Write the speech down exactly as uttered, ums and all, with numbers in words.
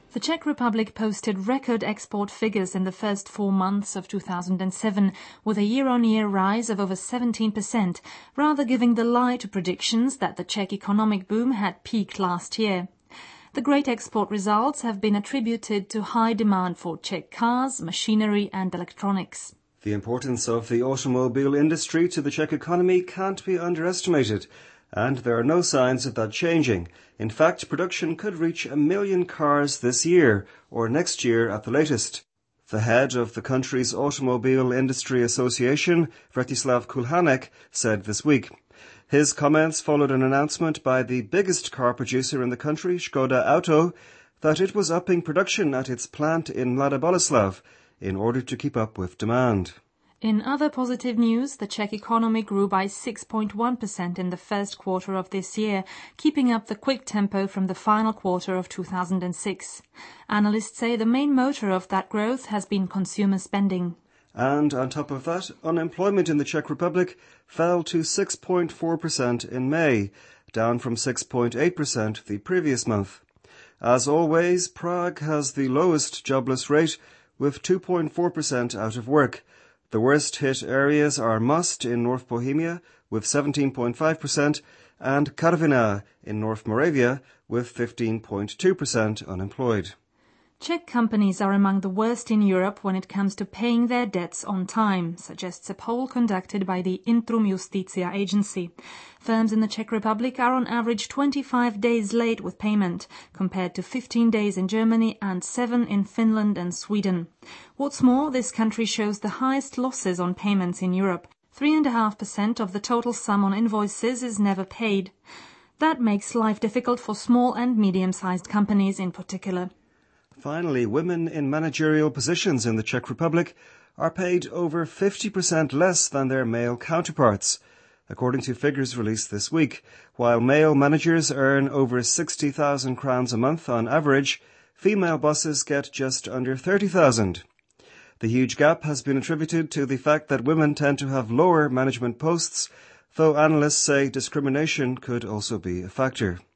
The Czech Republic posted record export figures in the first four months of two thousand seven, with a year-on-year rise of over seventeen percent, rather giving the lie to predictions that the Czech economic boom had peaked last year. The great export results have been attributed to high demand for Czech cars, machinery and electronics. The importance of the automobile industry to the Czech economy can't be underestimated, and there are no signs of that changing. In fact, production could reach a million cars this year, or next year at the latest. The head of the country's Automobile Industry Association, Vratislav Kulhanek, said this week. His comments followed an announcement by the biggest car producer in the country, Škoda Auto, that it was upping production at its plant in Mladá Boleslav in order to keep up with demand. In other positive news, the Czech economy grew by six point one percent in the first quarter of this year, keeping up the quick tempo from the final quarter of two thousand six. Analysts say the main motor of that growth has been consumer spending. And on top of that, unemployment in the Czech Republic fell to six point four percent in May, down from six point eight percent the previous month. As always, Prague has the lowest jobless rate, with two point four percent out of work. The worst hit areas are Most in North Bohemia with seventeen point five percent and Karviná in North Moravia with fifteen point two percent unemployed. Czech companies are among the worst in Europe when it comes to paying their debts on time, suggests a poll conducted by the Intrum Justitia agency. Firms in the Czech Republic are on average twenty-five days late with payment, compared to fifteen days in Germany and seven in Finland and Sweden. What's more, this country shows the highest losses on payments in Europe. Three and a half percent of the total sum on invoices is never paid. That makes life difficult for small and medium-sized companies in particular. Finally, women in managerial positions in the Czech Republic are paid over fifty percent less than their male counterparts, according to figures released this week. While male managers earn over sixty thousand crowns a month on average, female bosses get just under thirty thousand. The huge gap has been attributed to the fact that women tend to have lower management posts, though analysts say discrimination could also be a factor.